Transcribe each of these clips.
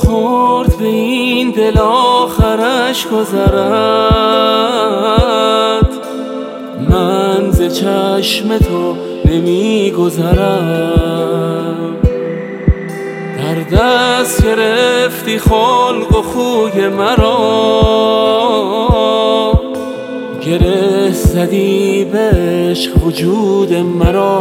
خورد به این دل آخرش گذرد، من ز چشم تو نمی گذرم. در دست گرفتی خلق و خوی مرا، گره زدی به عشق وجود مرا.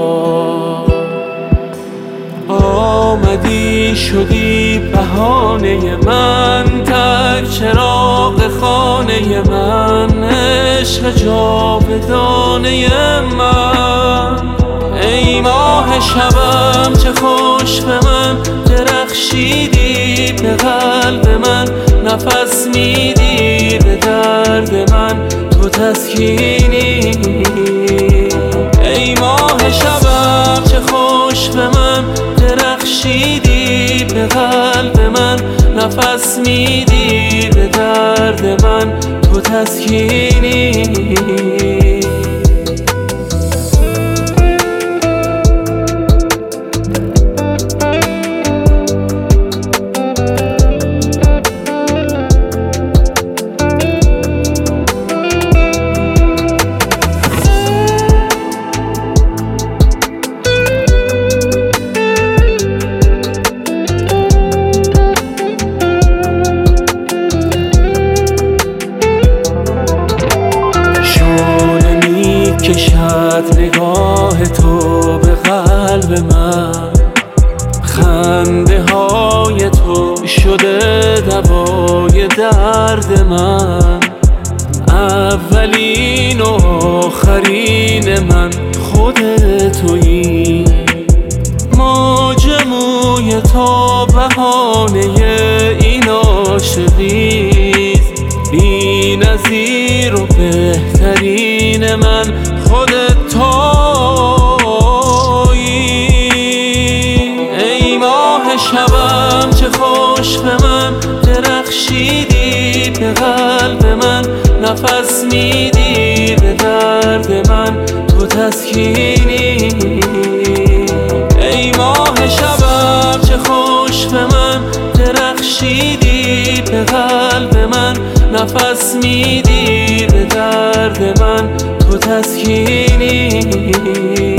آمدی شدی بهانه من، تک چراغ خانه من، عشق جاودانه من. ای ماه شبم چه خوش به من درخشیدی، به قلب من نفس میدی، به درد من تو تسکینی. ای ماه شبم چه خوش به من درخشیدی، به قلب من نفس میدی، به درد من تو تسکینی. کشد نگاه تو به قلب من، خنده های تو شده دوای درد من. اولین و آخرین من خود تویی، ماجموی تو بهانه این عاشقیست. بی نظیر و بهترین من خودت تویی. ای ماه شبم چه خوش به من درخشیدی، به قلب من نفس میدی، به درد من تو تسکینی. ای ماه شبم چه خوش به من درخشیدی، به قلب من نفس میدی، به درد من تو تسکینی.